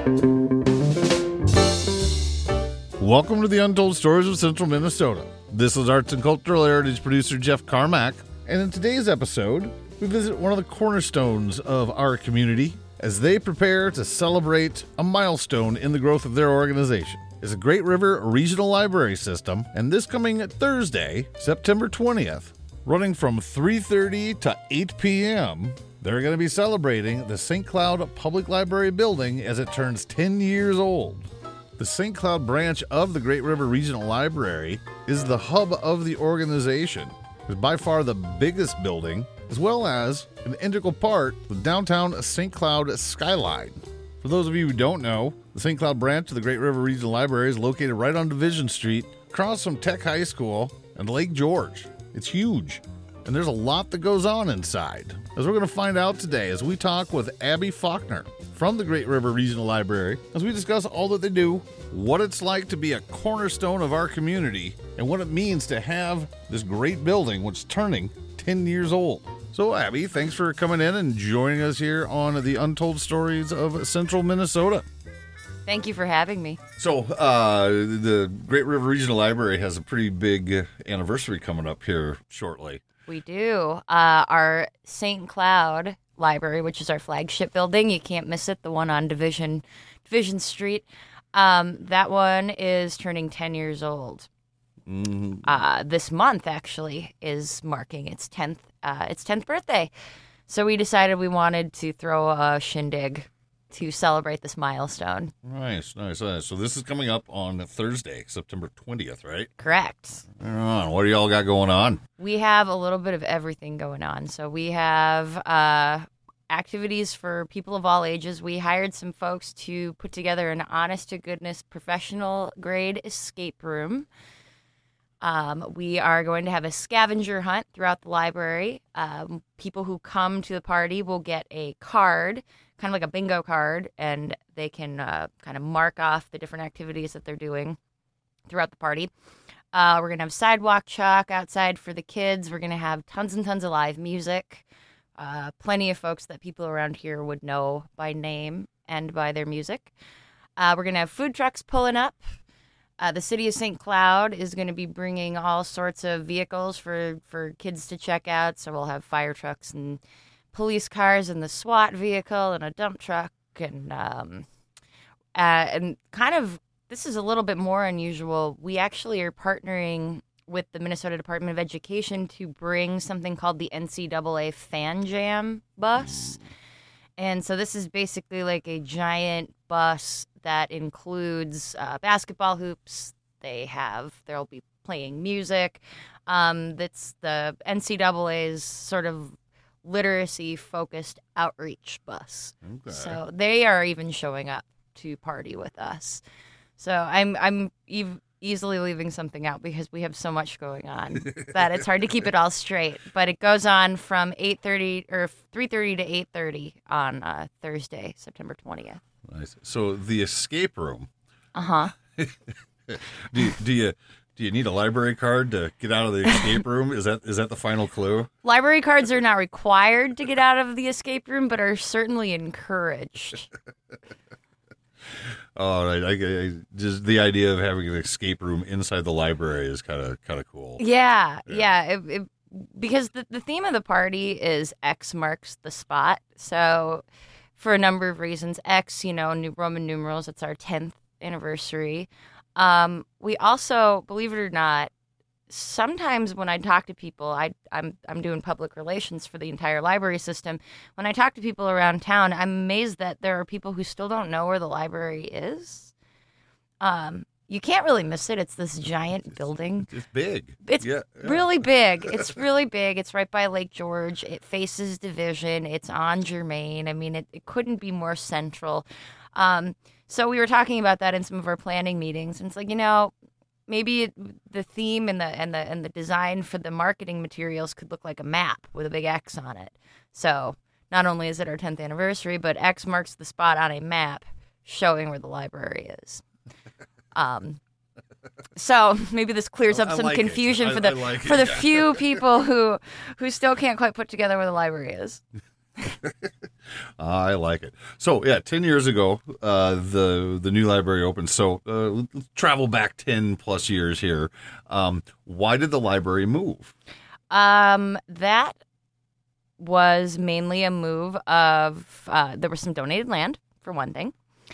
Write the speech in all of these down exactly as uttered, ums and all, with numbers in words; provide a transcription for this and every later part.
Welcome to the Untold Stories of Central Minnesota. This is Arts and Cultural Heritage producer Jeff Carmack, and in today's episode, we visit one of the cornerstones of our community as they prepare to celebrate a milestone in the growth of their organization. It's a Great River Regional Library System, and this coming Thursday, September twentieth, running from three thirty to eight p.m., they're going to be celebrating the Saint Cloud Public Library building as it turns ten years old. The Saint Cloud branch of the Great River Regional Library is the hub of the organization. It's by far the biggest building, as well as an integral part of the downtown Saint Cloud skyline. For those of you who don't know, the Saint Cloud branch of the Great River Regional Library is located right on Division Street, across from Tech High School and Lake George. It's huge, and there's a lot that goes on inside, as we're going to find out today as we talk with Abby Faulkner from the Great River Regional Library, as we discuss all that they do, what it's like to be a cornerstone of our community, and what it means to have this great building, which is turning ten years old. So, Abby, thanks for coming in and joining us here on the Untold Stories of Central Minnesota. Thank you for having me. So, uh, the Great River Regional Library has a pretty big anniversary coming up here shortly. We do. Uh, our Saint Cloud Library, which is our flagship building, you can't miss it, the one on Division Division Street. Um, that one is turning ten years old. Mm-hmm. Uh, this month, actually, is marking its tenth uh, its tenth birthday. So we decided we wanted to throw a shindig to celebrate this milestone. Nice, nice, nice. So this is coming up on Thursday, September twentieth, right? Correct. Right on. What do y'all got going on? We have a little bit of everything going on. So we have uh, activities for people of all ages. We hired some folks to put together an honest-to-goodness professional grade escape room. Um, we are going to have a scavenger hunt throughout the library. Um, people who come to the party will get a card, kind of like a bingo card, and they can uh, kind of mark off the different activities that they're doing throughout the party. Uh, we're going to have sidewalk chalk outside for the kids. We're going to have tons and tons of live music. Uh, plenty of folks that people around here would know by name and by their music. Uh, we're going to have food trucks pulling up. Uh, the city of Saint Cloud is going to be bringing all sorts of vehicles for, for kids to check out. So we'll have fire trucks and police cars and the SWAT vehicle and a dump truck. And, um, uh, and kind of, this is a little bit more unusual. We actually are partnering with the Minnesota Department of Education to bring something called the N C double A Fan Jam bus. And so this is basically like a giant bus that includes uh, basketball hoops. They have, they'll be playing music. Um, that's the N C double A's sort of literacy-focused outreach bus. Okay. So they are even showing up to party with us. So I'm I'm ev- easily leaving something out because we have so much going on that it's hard to keep it all straight. But it goes on from eight thirty or three thirty to eight thirty on uh, Thursday, September twentieth. Nice. So the escape room. Uh-huh. do you, do you do you need a library card to get out of the escape room? Is that is that the final clue? Library cards are not required to get out of the escape room, but are certainly encouraged. Oh, right. I, I, just the idea of having an escape room inside the library is kind of kind of cool. Yeah, yeah. yeah it, it, because the, the theme of the party is X marks the spot. So for a number of reasons, X, you know, new Roman numerals, it's our tenth anniversary. Um, we also, believe it or not, sometimes when I talk to people, I, I'm I'm doing public relations for the entire library system. When I talk to people around town, I'm amazed that there are people who still don't know where the library is. Um, you can't really miss it. It's this giant it's, building. It's big. It's yeah, yeah. really big. It's really big. It's right by Lake George. It faces Division. It's on Germain. I mean, it, it couldn't be more central. Um, so we were talking about that in some of our planning meetings. And it's like, you know, maybe it, the theme and the and the and the design for the marketing materials could look like a map with a big X on it. So not only is it our tenth anniversary, but X marks the spot on a map showing where the library is. Um, so maybe this clears up I some like confusion I, for the like for it. the few people who who still can't quite put together where the library is. I like it. So yeah, ten years ago, uh, the the new library opened. So uh, let's travel back ten plus years here. Um, why did the library move? Um, that was mainly a move of uh, there was some donated land for one thing,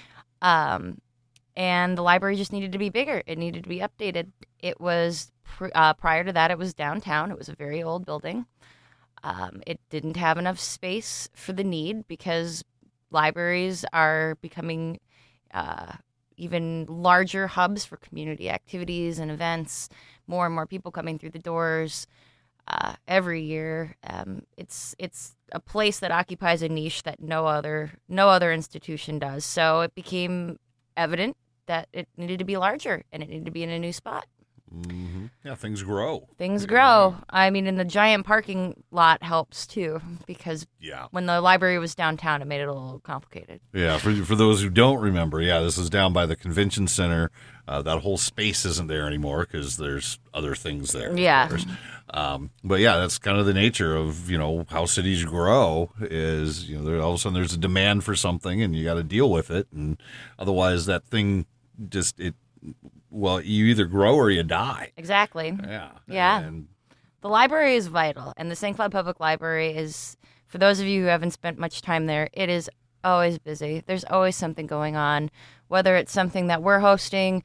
um, and the library just needed to be bigger. It needed to be updated. It was pr- uh, prior to that, it was downtown. It was a very old building. Um, it didn't have enough space for the need because libraries are becoming uh, even larger hubs for community activities and events. More and more people coming through the doors uh, every year. Um, it's it's a place that occupies a niche that no other no other institution does. So it became evident that it needed to be larger and it needed to be in a new spot. Mm-hmm. Yeah, things grow. Things grow. I mean, and the giant parking lot helps too, because Yeah. when the library was downtown, it made it a little complicated. Yeah, for for those who don't remember, yeah, this is down by the convention center. Uh, that whole space isn't there anymore because there's other things there. of Yeah. course. Um, but yeah, that's kind of the nature of, you know, how cities grow is, you know, there, all of a sudden there's a demand for something and you got to deal with it. And otherwise that thing just, it, well, you either grow or you die. Exactly. Yeah. Yeah. And The library is vital, and the Saint Cloud Public Library is, for those of you who haven't spent much time there, it is always busy. There's always something going on, whether it's something that we're hosting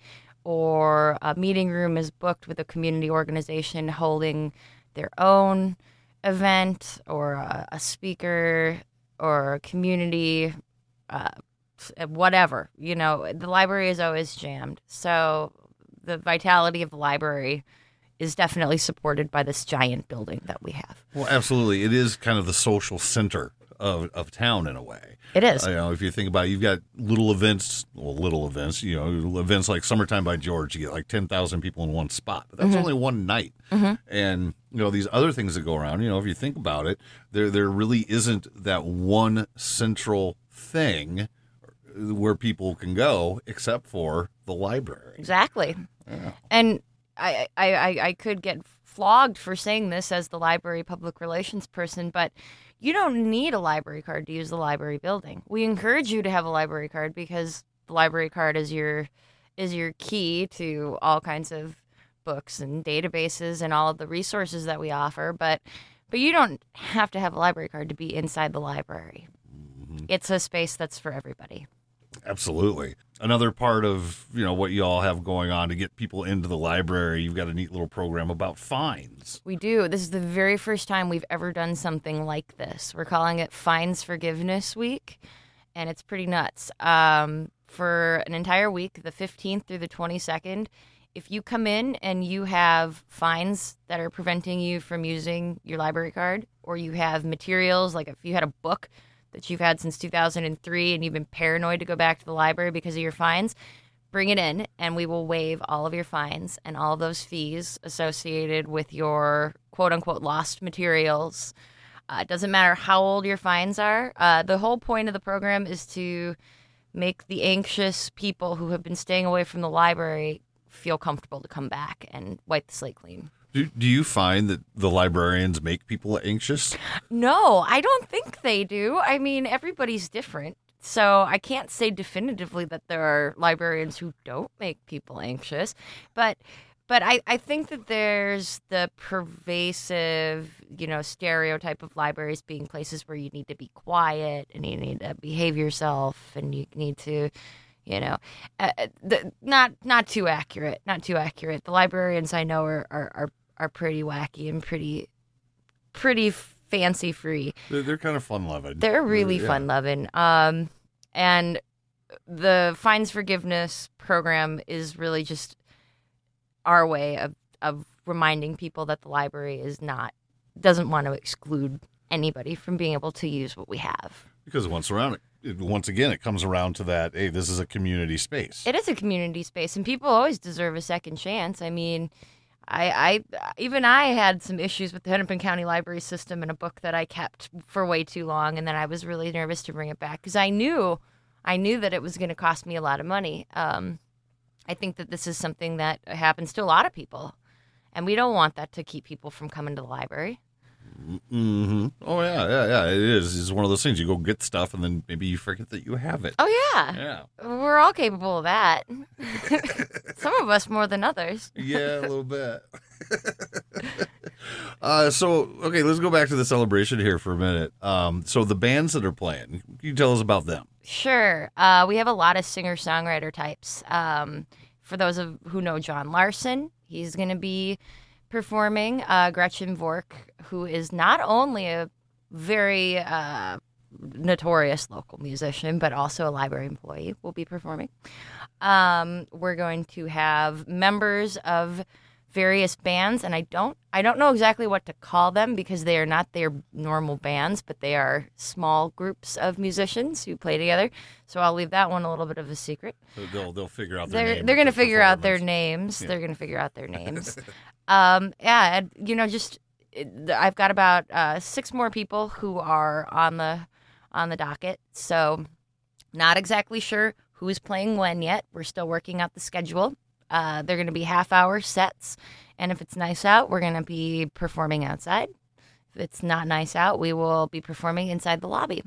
or a meeting room is booked with a community organization holding their own event or a, a speaker or a community, uh, whatever. You know, the library is always jammed. So the vitality of the library is definitely supported by this giant building that we have. well, absolutely. It is kind of the social center of, of town in a way. It is. Uh, you know, if you think about it, you've got little events, well, little events, you know, events like Summertime by George, you get like ten thousand people in one spot. But that's Mm-hmm. only one night. And, you know, these other things that go around, you know, if you think about it, there there really isn't that one central thing where people can go except for the library. Exactly. And I, I, I, I could get flogged for saying this as the library public relations person, but you don't need a library card to use the library building. We encourage you to have a library card because the library card is your is your key to all kinds of books and databases and all of the resources that we offer, but but you don't have to have a library card to be inside the library. It's a space that's for everybody. Absolutely. Another part of, you know, what you all have going on to get people into the library, you've got a neat little program about fines. We do. This is the very first time we've ever done something like this. We're calling it Fines Forgiveness Week, and it's pretty nuts. Um, for an entire week, the fifteenth through the twenty-second, if you come in and you have fines that are preventing you from using your library card, or you have materials, like if you had a book that you've had since two thousand three and you've been paranoid to go back to the library because of your fines, bring it in and we will waive all of your fines and all of those fees associated with your quote-unquote lost materials. Uh, it doesn't matter how old your fines are. Uh, the whole point of the program is to make the anxious people who have been staying away from the library feel comfortable to come back and wipe the slate clean. Do, do you find that the librarians make people anxious? No, I don't think they do. I mean, everybody's different. So I can't say definitively that there are librarians who don't make people anxious. But but I, I think that there's the pervasive, you know, stereotype of libraries being places where you need to be quiet and you need to behave yourself and you need to, you know, uh, the, not not too accurate, not too accurate. The librarians I know are are, are are pretty wacky and pretty, pretty fancy free. They're, they're kind of fun loving. They're really Yeah. fun loving. Um, and the fines forgiveness program is really just our way of, of reminding people that the library is not, doesn't want to exclude anybody from being able to use what we have. Because once around it, it, once again, it comes around to that, hey, this is a community space. It is a community space and people always deserve a second chance. I mean, I, I even I had some issues with the Hennepin County Library System and a book that I kept for way too long, and then I was really nervous to bring it back because I knew, I knew that it was going to cost me a lot of money. Um, I think that this is something that happens to a lot of people, and we don't want that to keep people from coming to the library. Mm-hmm. Oh, yeah, yeah, yeah. It is. It's one of those things. You go get stuff, and then maybe you forget that you have it. Oh, yeah. Yeah. We're all capable of that. Some of us more than others. Yeah, a little bit. uh, so, okay, let's go back to the celebration here for a minute. Um, so the bands that are playing, can you tell us about them? Sure. Uh, we have a lot of singer-songwriter types. Um, for those of who know John Larson, he's going to be performing. Uh, Gretchen Vork, who is not only a very uh, notorious local musician, but also a library employee, will be performing. Um, we're going to have members of various bands, and I don't I don't know exactly what to call them because they are not their normal bands, but they are small groups of musicians who play together. So I'll leave that one a little bit of a secret. They'll they'll figure out their They're name they're going to with the figure out their performance. names. Yeah. They're going to figure out their names. um, yeah, and, you know, just it- I've got about uh, six more people who are on the on the docket. So not exactly sure who's playing when yet. We're still working out the schedule. Uh, they're going to be half-hour sets, and if it's nice out, we're going to be performing outside. If it's not nice out, we will be performing inside the lobby.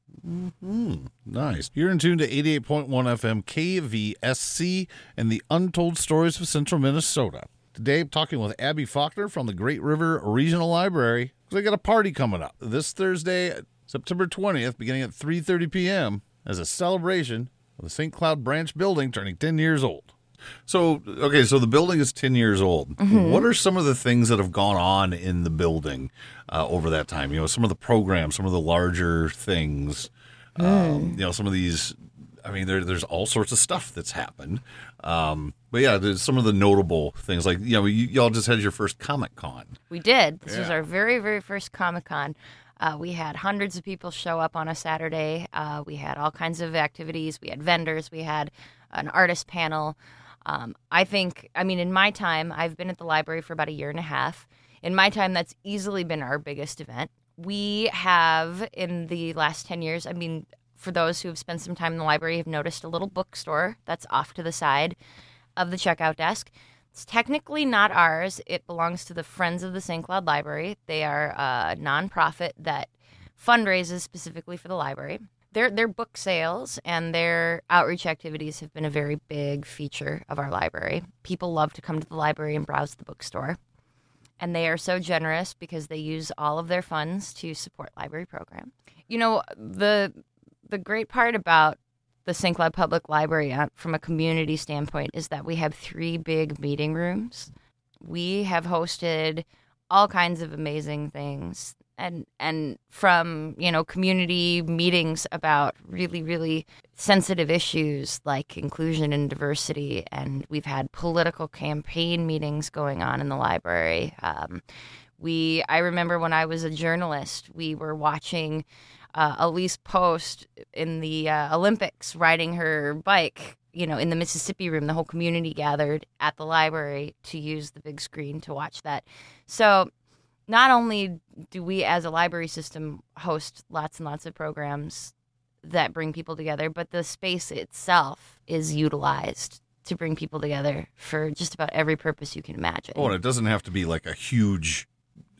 Hmm, nice. You're in tune to eighty-eight point one F M K V S C and the Untold Stories of Central Minnesota. Today, I'm talking with Abby Faulkner from the Great River Regional Library because they got a party coming up this Thursday, September twentieth, beginning at three thirty p.m. as a celebration of the Saint Cloud Branch building turning ten years old. So, okay, so the building is ten years old. Mm-hmm. What are some of the things that have gone on in the building uh, over that time? You know, some of the programs, some of the larger things, mm. um, you know, some of these, I mean, there, there's all sorts of stuff that's happened. Um, but yeah, there's some of the notable things like, you know, you, y'all just had your first Comic Con. We did. This Yeah. was our very, very first Comic Con. Uh, we had hundreds of people show up on a Saturday. Uh, we had all kinds of activities. We had vendors. We had an artist panel. Um, I think, I mean, in my time, I've been at the library for about a year and a half. In my time, that's easily been our biggest event. We have, in the last ten years, I mean, for those who have spent some time in the library, have noticed a little bookstore that's off to the side of the checkout desk. It's technically not ours. It belongs to the Friends of the Saint Cloud Library. They are a nonprofit that fundraises specifically for the library. Their their book sales and their outreach activities have been a very big feature of our library. People love to come to the library and browse the bookstore. And they are so generous because they use all of their funds to support library program. You know, the the great part about the Saint Cloud Public Library uh, from a community standpoint is that we have three big meeting rooms. We have hosted all kinds of amazing things. And and from, you know, community meetings about really, really sensitive issues like inclusion and diversity. And we've had political campaign meetings going on in the library. Um, we, I remember when I was a journalist, we were watching uh, Elise Post in the uh, Olympics riding her bike, you know, in the Mississippi room. The whole community gathered at the library to use the big screen to watch that. So not only do we as a library system host lots and lots of programs that bring people together, but the space itself is utilized to bring people together for just about every purpose you can imagine. Oh, and it doesn't have to be like a huge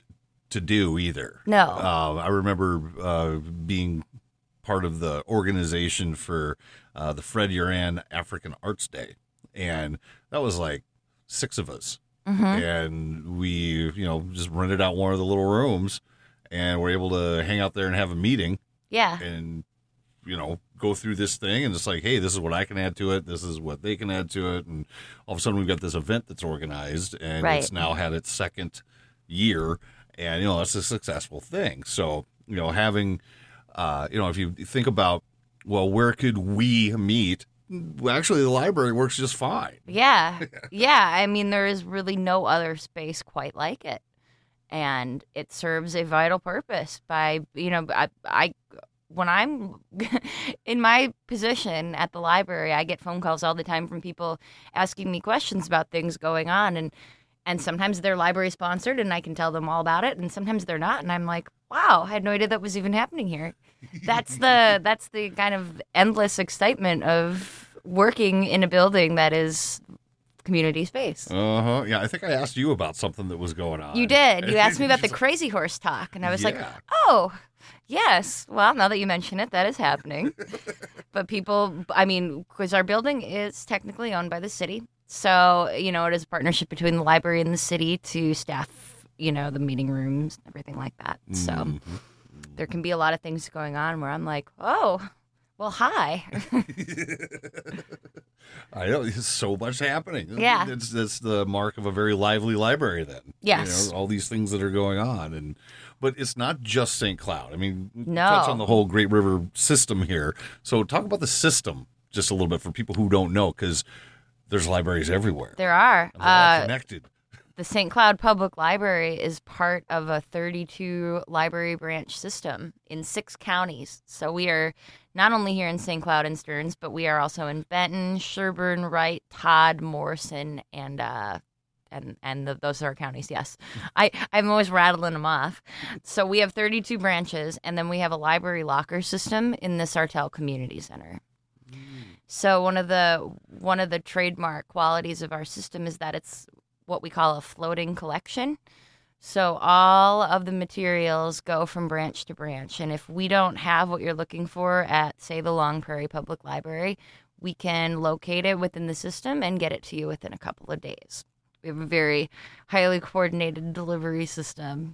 to-do either. No. Uh, I remember uh, being part of the organization for uh, the Fred Uran African Arts Day, and that was like six of us. Mm-hmm. And we, you know, just rented out one of the little rooms and were able to hang out there and have a meeting. Yeah. And, you know, go through this thing and just like, hey, this is what I can add to it. This is what they can add to it. And all of a sudden we've got this event that's organized and right. It's now had its second year. And, you know, that's a successful thing. So, you know, having, uh, you know, if you think about, well, where could we meet? Well, actually, the library works just fine. Yeah. Yeah. I mean, there is really no other space quite like it. And it serves a vital purpose by, you know, I, I when I'm in my position at the library, I get phone calls all the time from people asking me questions about things going on. And, and sometimes they're library sponsored and I can tell them all about it. And sometimes they're not. And I'm like, wow, I had no idea that was even happening here. That's the that's the kind of endless excitement of working in a building that is community space. Uh-huh. Yeah, I think I asked you about something that was going on. You did. You asked me about the Crazy Horse talk, and I was Yeah. like, oh, yes. Well, now that you mention it, that is happening. But people, I mean, because our building is technically owned by the city. So, you know, it is a partnership between the library and the city to staff, you know, the meeting rooms, everything like that. So Mm-hmm. there can be a lot of things going on where I'm like, oh, well, hi. I know, there's so much happening. Yeah. It's, it's the mark of a very lively library then. Yes. You know, all these things that are going on. and But it's not just Saint Cloud. I mean, we No. touch on the whole Great River system here. So talk about the system just a little bit for people who don't know, because there's libraries everywhere. There are. And they're all Uh, connected. The Saint Cloud Public Library is part of a thirty-two library branch system in six counties. So we are not only here in Saint Cloud and Stearns, but we are also in Benton, Sherburne, Wright, Todd, Morrison, and uh, and and the, those are our counties. Yes, I I'm always rattling them off. So we have thirty-two branches, and then we have a library locker system in the Sartell Community Center. So one of the one of the trademark qualities of our system is that it's what we call a floating collection. So all of the materials go from branch to branch. And if we don't have what you're looking for at, say, the Long Prairie Public Library, we can locate it within the system and get it to you within a couple of days. We have a very highly coordinated delivery system.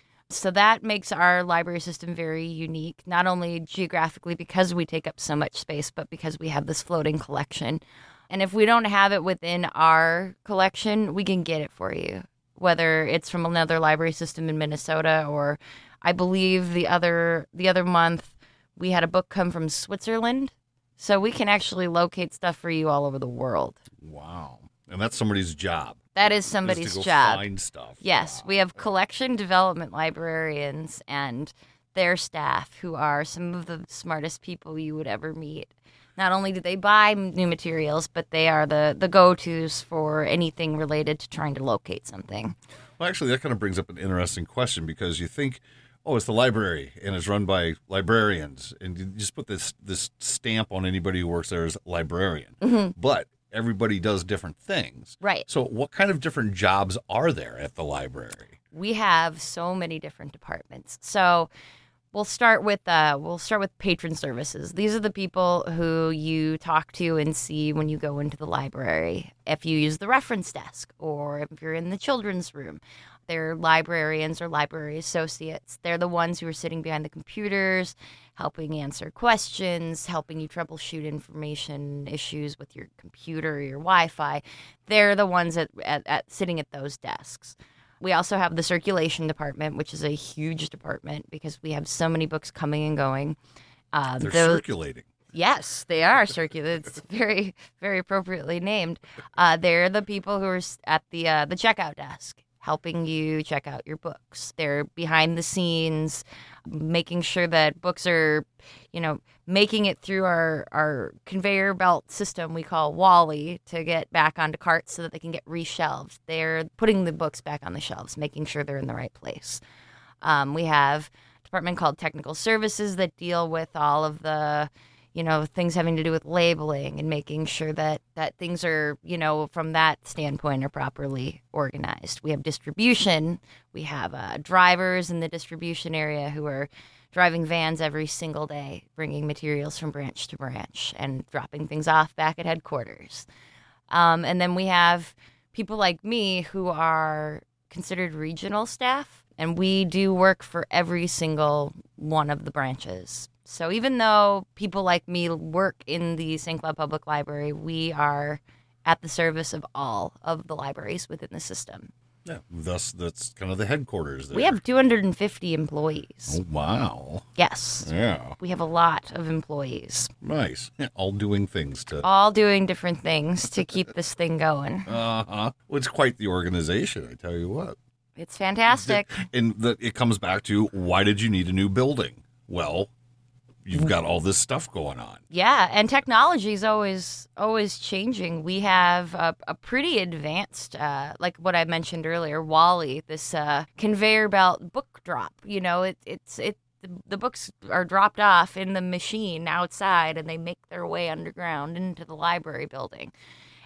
So that makes our library system very unique, not only geographically because we take up so much space, but because we have this floating collection. And if we don't have it within our collection, we can get it for you, whether it's from another library system in Minnesota, or I believe the other the other month we had a book come from Switzerland. So we can actually locate stuff for you all over the world. Wow. And that's somebody's job. That is is somebody's to go job. Find stuff. Yes, Wow. we have collection development librarians and their staff who are some of the smartest people you would ever meet. Not only do they buy new materials, but they are the, the go-tos for anything related to trying to locate something. Well, actually, that kind of brings up an interesting question, because you think, oh, it's the library and it's run by librarians, and you just put this this stamp on anybody who works there as librarian. Mm-hmm. But everybody does different things. Right. So what kind of different jobs are there at the library? We have so many different departments. So we'll start with uh, we'll start with patron services. These are the people who you talk to and see when you go into the library. If you use the reference desk, or if you're in the children's room, they're librarians or library associates. They're the ones who are sitting behind the computers, helping answer questions, helping you troubleshoot information issues with your computer or your Wi-Fi. They're the ones at, at, at sitting at those desks. We also have the circulation department, which is a huge department because we have so many books coming and going. Uh, They're those- circulating. Yes, they are circular. It's very, very appropriately named. Uh, they're the people who are s- at the uh, the checkout desk, helping you check out your books. They're behind the scenes, making sure that books are, you know, making it through our, our conveyor belt system we call Wally to get back onto carts so that they can get reshelved. They're putting the books back on the shelves, making sure they're in the right place. Um, we have a department called Technical Services that deal with all of the, you know, things having to do with labeling and making sure that, that things are, you know, from that standpoint are properly organized. We have distribution. We have uh, drivers in the distribution area who are driving vans every single day, bringing materials from branch to branch and dropping things off back at headquarters. Um, and then we have people like me who are considered regional staff, and we do work for every single one of the branches. So even though people like me work in the Saint Cloud Public Library, we are at the service of all of the libraries within the system. Yeah. Thus, that's kind of the headquarters there. We have two hundred fifty employees. Oh, wow. Yes. Yeah. We have a lot of employees, Nice. Yeah, all doing things to. all doing different things to keep this thing going. Uh-huh. Well, it's quite the organization, I tell you what. It's fantastic. And the, it comes back to, why did you need a new building? Well, you've got all this stuff going on. Yeah, and technology is always always changing. We have a, a pretty advanced, uh, like what I mentioned earlier, Wally, this uh, conveyor belt book drop. You know, it, it's it the, the books are dropped off in the machine outside, and they make their way underground into the library building.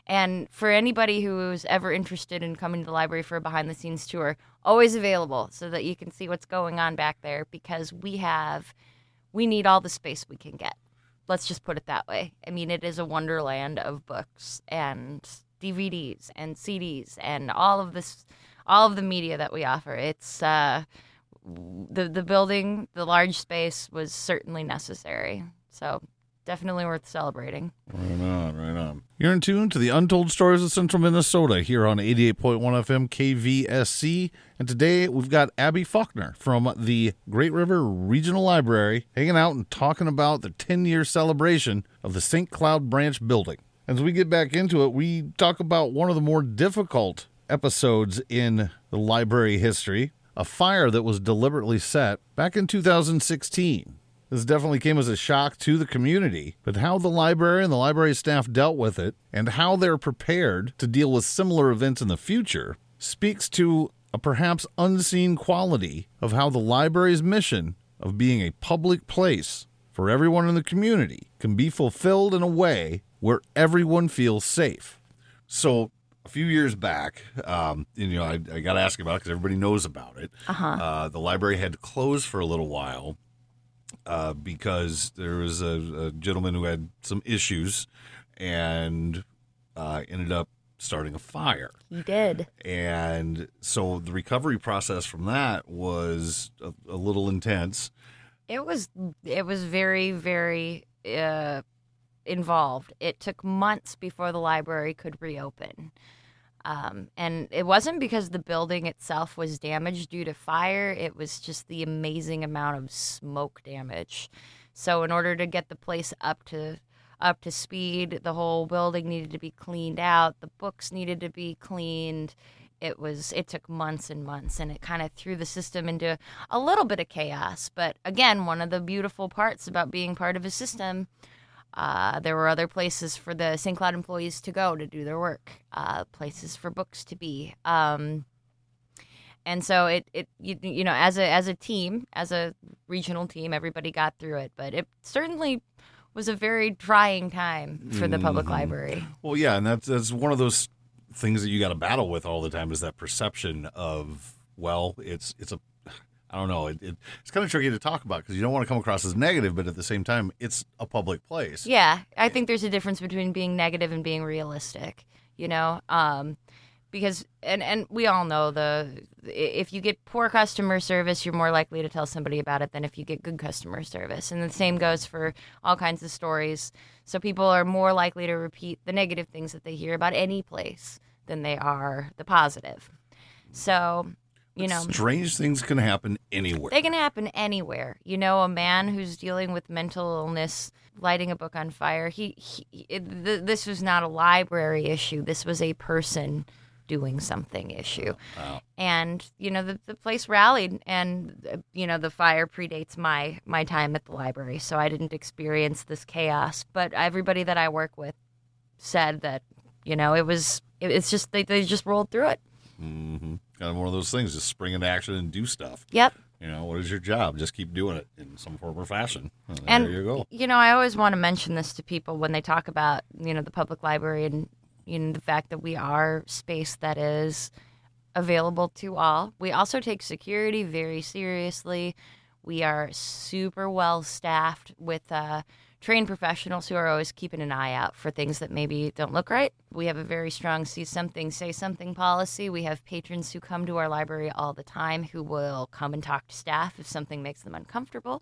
And for anybody who's ever interested in coming to the library for a behind-the-scenes tour, always available so that you can see what's going on back there, because we have, we need all the space we can get. Let's just put it that way. I mean, it is a wonderland of books and D V Ds and C Ds and all of this, all of the media that we offer. It's uh, the the building, the large space was certainly necessary. So definitely worth celebrating. Right on, right on. You're in tune to the Untold Stories of Central Minnesota here on eighty-eight point one F M K V S C. And today we've got Abby Faulkner from the Great River Regional Library hanging out and talking about the ten-year celebration of the Saint Cloud Branch building. As we get back into it, we talk about one of the more difficult episodes in the library history, a fire that was deliberately set back in two thousand sixteen. This definitely came as a shock to the community, but how the library and the library staff dealt with it and how they're prepared to deal with similar events in the future speaks to a perhaps unseen quality of how the library's mission of being a public place for everyone in the community can be fulfilled in a way where everyone feels safe. So a few years back, um, you know, I, I got to ask about it because everybody knows about it. Uh-huh. Uh, the library had to close for a little while. Uh, because there was a, a gentleman who had some issues and uh, ended up starting a fire. He did. And so the recovery process from that was a, a little intense. It was it was very, very uh, involved. It took months before the library could reopen. Um, and it wasn't because the building itself was damaged due to fire. It was just the amazing amount of smoke damage. So in order to get the place up to up to speed, the whole building needed to be cleaned out. The books needed to be cleaned. It was it took months and months, and it kind of threw the system into a little bit of chaos. But again, one of the beautiful parts about being part of a system, Uh, there were other places for the Saint Cloud employees to go to do their work, uh, places for books to be. Um, and so it, it you, you know, as a as a team, as a regional team, everybody got through it. But it certainly was a very trying time for the public Mm-hmm. library. Well, yeah, and that's, that's one of those things that you got to battle with all the time is that perception of, well, it's it's a I don't know. It, it, it's kind of tricky to talk about because you don't want to come across as negative, but at the same time, it's a public place. Yeah, I think there's a difference between being negative and being realistic, you know, um, because and, and we all know the if you get poor customer service, you're more likely to tell somebody about it than if you get good customer service. And the same goes for all kinds of stories. So people are more likely to repeat the negative things that they hear about any place than they are the positive. So... You know, strange things can happen anywhere. They can happen anywhere. You know, a man who's dealing with mental illness, lighting a book on fire. He, he it, th- this was not a library issue. This was a person doing something issue. Wow. And you know, the the place rallied, and uh, you know, the fire predates my my time at the library, so I didn't experience this chaos. But everybody that I work with said that, you know, it was it, it's just they they just rolled through it. Mm-hmm. Kind of one of those things, just spring into action and do stuff. Yep. You know, what is your job? Just keep doing it in some form or fashion. And, And, there you go. You know, I always want to mention this to people when they talk about, you know, the public library and, you know, the fact that we are space that is available to all. We also take security very seriously. We are super well staffed with uh, trained professionals who are always keeping an eye out for things that maybe don't look right. We have a very strong see something, say something policy. We have patrons who come to our library all the time who will come and talk to staff if something makes them uncomfortable.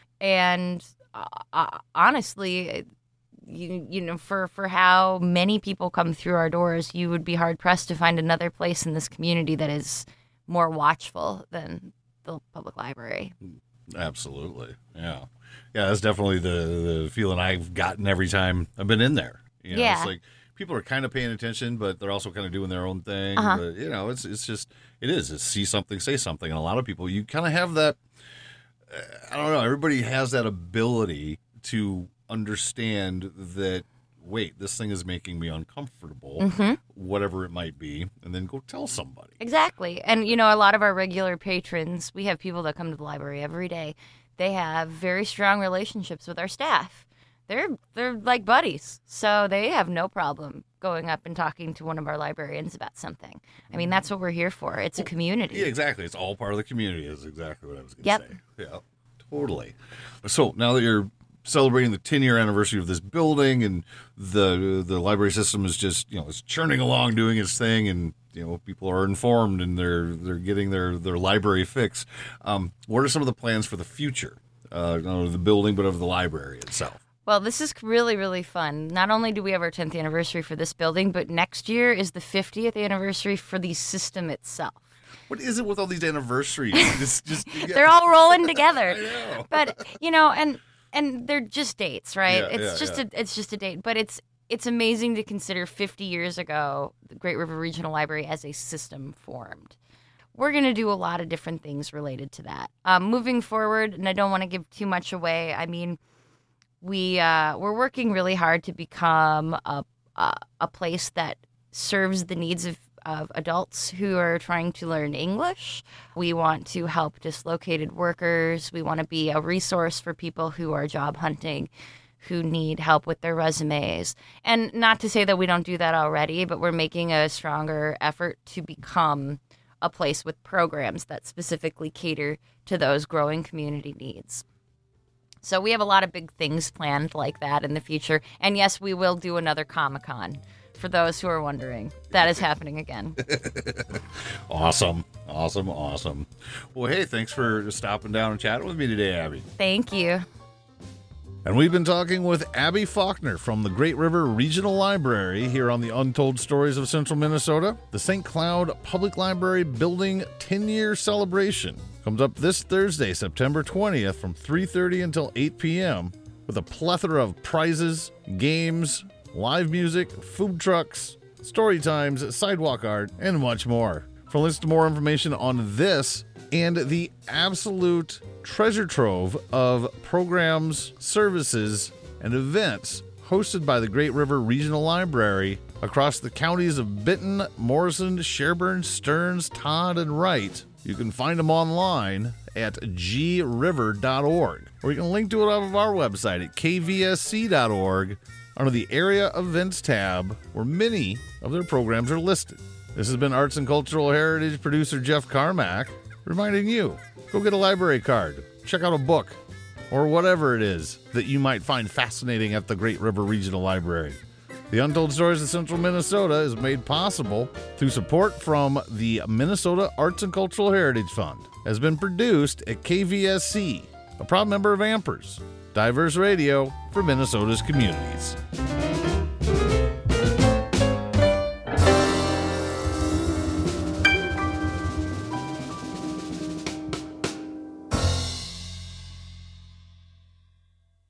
And uh, uh, honestly, you, you know, for, for how many people come through our doors, you would be hard-pressed to find another place in this community that is more watchful than the public library. Absolutely. Yeah. Yeah, that's definitely the, the feeling I've gotten every time I've been in there. You know, Yeah. It's like people are kind of paying attention, but they're also kind of doing their own thing. Uh-huh. But, you know, it's it's just, it is. It's see something, say something. And a lot of people, you kind of have that, uh, I don't know, everybody has that ability to understand that, wait, this thing is making me uncomfortable, Mm-hmm. whatever it might be, and then go tell somebody. Exactly. And, you know, a lot of our regular patrons, we have people that come to the library every day. They have very strong relationships with our staff. they're they're like buddies, so they have no problem going up and talking to one of our librarians about something. I mean, that's what we're here for. It's a community. Yeah, exactly. It's all part of the community is exactly what I was going to Yep. say. Yeah, totally. So now that you're celebrating the ten-year anniversary of this building, and the the library system is just, you know, it's churning along, doing its thing, and you know, people are informed and they're they're getting their their library fix. Um, what are some of the plans for the future, uh, not of the building but of the library itself? Well, this is really, really fun. Not only do we have our tenth anniversary for this building, but next year is the fiftieth anniversary for the system itself. What is it with all these anniversaries? It's just yeah. They're all rolling together. I know. But, you know, and and they're just dates, right? Yeah, it's yeah, just yeah. a it's just a date, but it's it's amazing to consider fifty years ago the Great River Regional Library as a system formed. We're going to do a lot of different things related to that. Um, moving forward, and I don't want to give too much away, I mean, we, uh, we're working really hard to become a, a, a place that serves the needs of, of adults who are trying to learn English. We want to help dislocated workers. We want to be a resource for people who are job hunting, who need help with their resumes. And not to say that we don't do that already, but we're making a stronger effort to become a place with programs that specifically cater to those growing community needs. So we have a lot of big things planned like that in the future. And yes, we will do another Comic-Con. For those who are wondering, that is happening again. Awesome. Awesome. Awesome. Well, hey, thanks for stopping down and chatting with me today, Abby. Thank you. And we've been talking with Abby Faulkner from the Great River Regional Library here on the Untold Stories of Central Minnesota. The Saint Cloud Public Library Building ten-year celebration comes up this Thursday, September twentieth from three thirty until eight p.m. with a plethora of prizes, games, live music, food trucks, story times, sidewalk art, and much more. For links to more information on this and the absolute treasure trove of programs, services, and events hosted by the Great River Regional Library across the counties of Benton, Morrison, Sherburne, Stearns, Todd, and Wright, you can find them online at g river dot org, or you can link to it off of our website at k v s c dot org under the Area Events tab, where many of their programs are listed. This has been Arts and Cultural Heritage producer Jeff Carmack, reminding you, go get a library card, check out a book, or whatever it is that you might find fascinating at the Great River Regional Library. The Untold Stories of Central Minnesota is made possible through support from the Minnesota Arts and Cultural Heritage Fund, has been produced at K V S C, a proud member of Ampers, diverse radio for Minnesota's communities.